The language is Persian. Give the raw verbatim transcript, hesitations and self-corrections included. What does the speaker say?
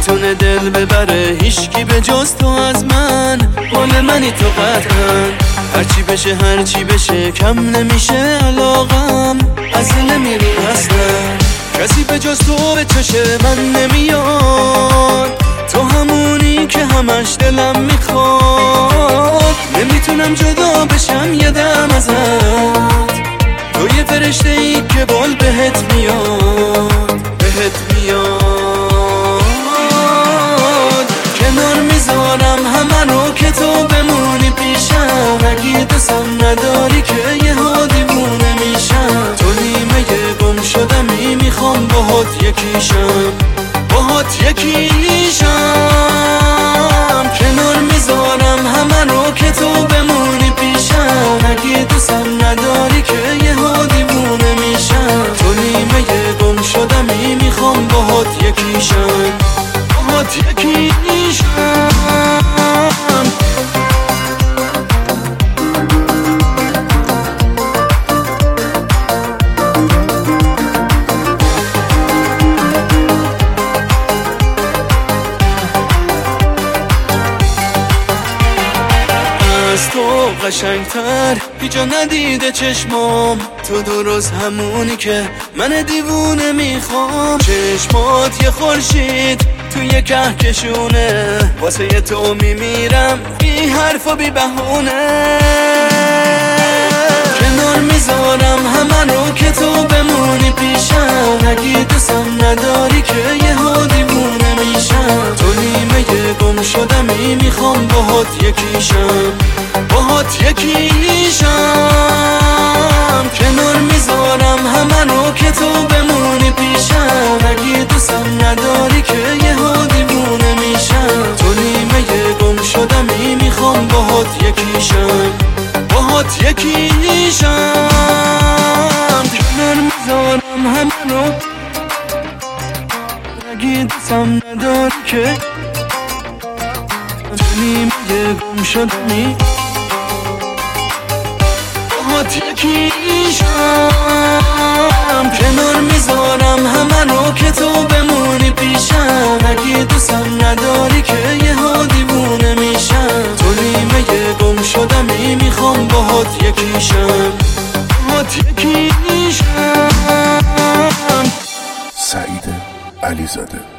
نمیتونه دل ببره هیچکی به جز تو از من. مال منی تو قطعا، هرچی بشه هرچی بشه کم نمیشه علاقم، از دل نمیری اصلا. کسی به جز تو به چشم من نمیاد، تو همونی که همش دلم میخواد. نمیتونم جدا بشم یه دم ازت، تو یه فرشته ای که بال بهت میاد، بهت میاد. کنار میذارم همه که تو بمونی پیشم، اگه دوستم نداری که یه ها دیوونه میشم. تو نیمه گم شدمی میخوام باهات یکیشم، باهات یکیشم. کنار میذارم همه که تو بمونی پیشم، اگه دوستم نداری که یه ها دیوونه میشم. تو نیمه گم شدمی میخوام باهات یکیشم، باهات یکیشم. از تو قشنگتر هیچا ندیده چشمام، تو درست همونی که من دیوونه میخوام. چشمات یه خورشید تو یه کهکشونه، واسه تو میمیرم بی حرف و بی بهونه. کنار میذارم همه که تو بمونی پیشم، اگه دوستم نداری که یه ها دیوونه میشم. تو نیمه گم شدمی میخوام باهات یکیشم، باهات یکیشم. کنار میذارم همه که تو بمونی پیشم، اگه دوستم نداری که یه ها دیوونه میشم. تو نیمه گم شدمی میخوام باهات یکیشم، باهات یکیشم. کنار میذارم همه اگه دوستم نداری که تو نیمه گم شدمی باهات یکیشم. کنار میذارم همه که تو بمونی پیشم، اگه دوستم نداری که یه ها دیوونه میشم. تو نیمه گم شدمی میخوام باهات یکیشم، باهات یکیشم. سعید علیزاده.